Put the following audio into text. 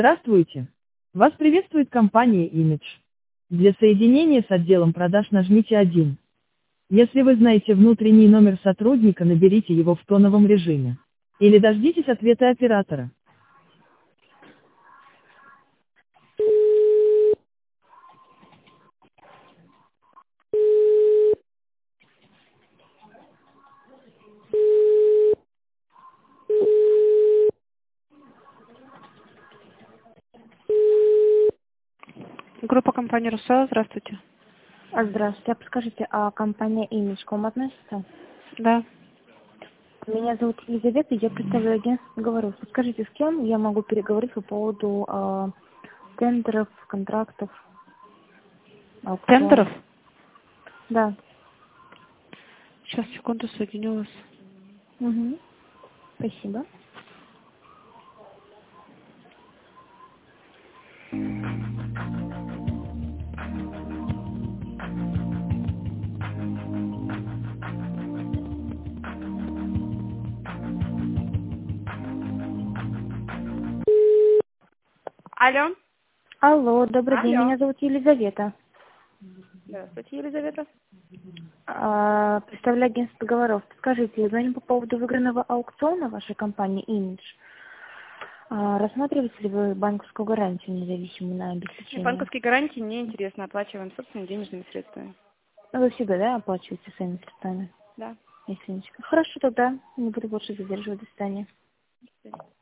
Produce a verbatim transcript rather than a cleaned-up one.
Здравствуйте! Вас приветствует компания Image. Для соединения с отделом продаж нажмите один. Если вы знаете внутренний номер сотрудника, наберите его в тоновом режиме. Или дождитесь ответа оператора. Группа компании «Руссо», здравствуйте. А, Здравствуйте. А подскажите, а компания Image к вам относится? Да. Меня зовут Елизавета, я представляю агентство договоров. Подскажите, с кем я могу переговорить по поводу а, тендеров, контрактов, Тендеров? аукционов? Да. Сейчас, секунду, соединю вас. Угу. Спасибо. Алло. Алло, добрый день, Алло. меня зовут Елизавета. Здравствуйте, Елизавета. А, представляю агентство договоров. Подскажите, я звоню по поводу выигранного аукциона вашей компании Image. А, рассматриваете ли вы банковскую гарантию, независимую на обеспечение? Банковские гарантии не интересно, оплачиваем собственными денежными средствами. Вы всегда, да, оплачиваете своими средствами? Да. Извините. Хорошо, тогда не буду больше задерживать. До свидания. До свидания.